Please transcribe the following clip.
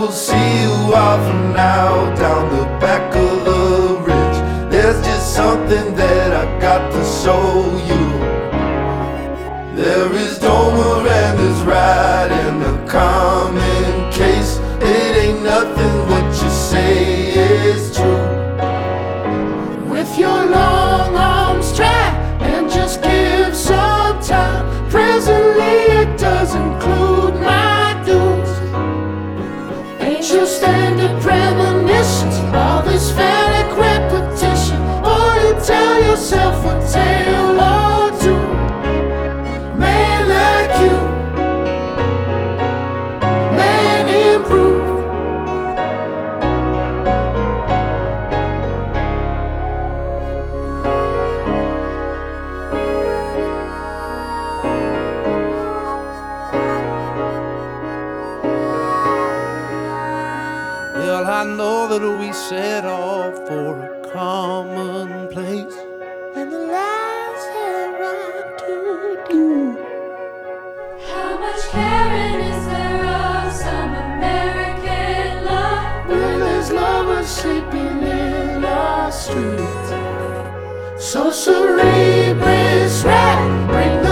will see you off now down the back of the ridge. There's just something that I got to show you. There is Domer and there's right in the common case. It ain't nothing what you say is true. With your long arms try and just give some time. Presently it does include my dues. Angel standard premonitions, all this phallic repetition. Or you tell yourself a tale or two. Man like you, man improve. Well, I know that we set off for a common place, And the lights have run to do. How much caring is there of some American love? When there's lovers sleeping in our streets. So cerebrus right, bring